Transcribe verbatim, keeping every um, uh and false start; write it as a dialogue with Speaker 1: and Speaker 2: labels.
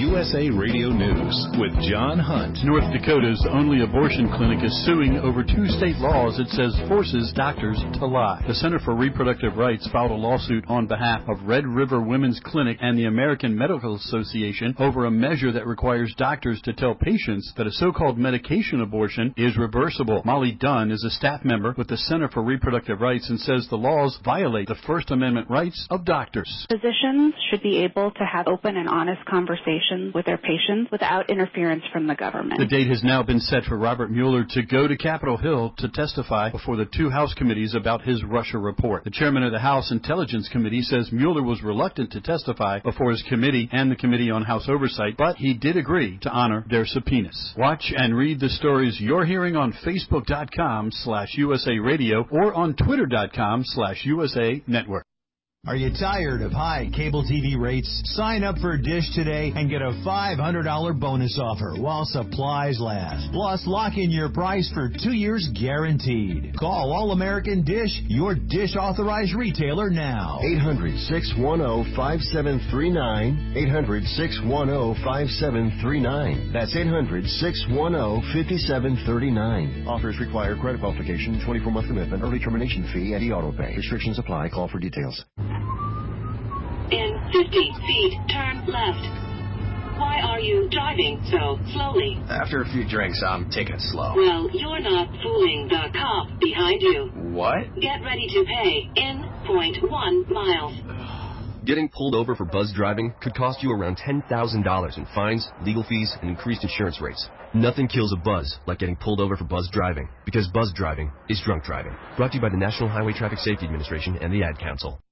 Speaker 1: U S A Radio News with John Hunt.
Speaker 2: North Dakota's only abortion clinic is suing over two state laws it says forces doctors to lie. The Center for Reproductive Rights filed a lawsuit on behalf of Red River Women's Clinic and the American Medical Association over a measure that requires doctors to tell patients that a so-called medication abortion is reversible. Molly Dunn is a staff member with the Center for Reproductive Rights and says the laws violate the First Amendment rights of doctors.
Speaker 3: Physicians should be able to have open and honest conversations with their patients without interference from the government.
Speaker 2: The date has now been set for Robert Mueller to go to Capitol Hill to testify before the two House committees about his Russia report. The chairman of the House Intelligence Committee says Mueller was reluctant to testify before his committee and the Committee on House Oversight, but he did agree to honor their subpoenas. Watch and read the stories you're hearing on Facebook.com slash USA Radio or on Twitter.com slash USA Network.
Speaker 4: Are you tired of high cable T V rates? Sign up for Dish today and get a five hundred dollars bonus offer while supplies last. Plus, lock in your price for two years guaranteed. Call All-American Dish, your Dish authorized retailer now.
Speaker 5: eight hundred, six one zero, five seven three nine. eight hundred, six one zero, five seven three nine. That's eight hundred, six one zero, five seven three nine. Offers require credit qualification, twenty-four month commitment, early termination fee, and e-auto pay. Restrictions apply. Call for details.
Speaker 6: In fifty feet, turn left. Why are you driving so slowly?
Speaker 7: After a few drinks, I'm taking it slow.
Speaker 6: Well, you're not fooling the cop behind you.
Speaker 7: What?
Speaker 6: Get ready to pay in point one miles.
Speaker 8: Getting pulled over for buzz driving could cost you around ten thousand dollars in fines, legal fees, and increased insurance rates. Nothing kills a buzz like getting pulled over for buzz driving, because buzz driving is drunk driving. Brought to you by the National Highway Traffic Safety Administration and the Ad Council.